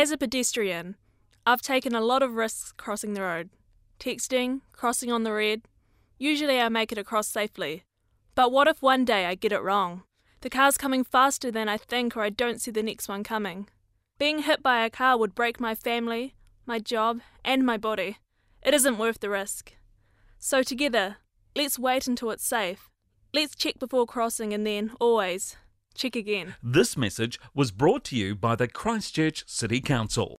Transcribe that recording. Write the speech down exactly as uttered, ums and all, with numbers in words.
As a pedestrian, I've taken a lot of risks crossing the road. Texting, crossing on the red. Usually I make it across safely. But what if one day I get it wrong? The car's coming faster than I think, or I don't see the next one coming. Being hit by a car would break my family, my job, and my body. It isn't worth the risk. So together, let's wait until it's safe. Let's check before crossing and then, always, check again. This message was brought to you by the Christchurch City Council.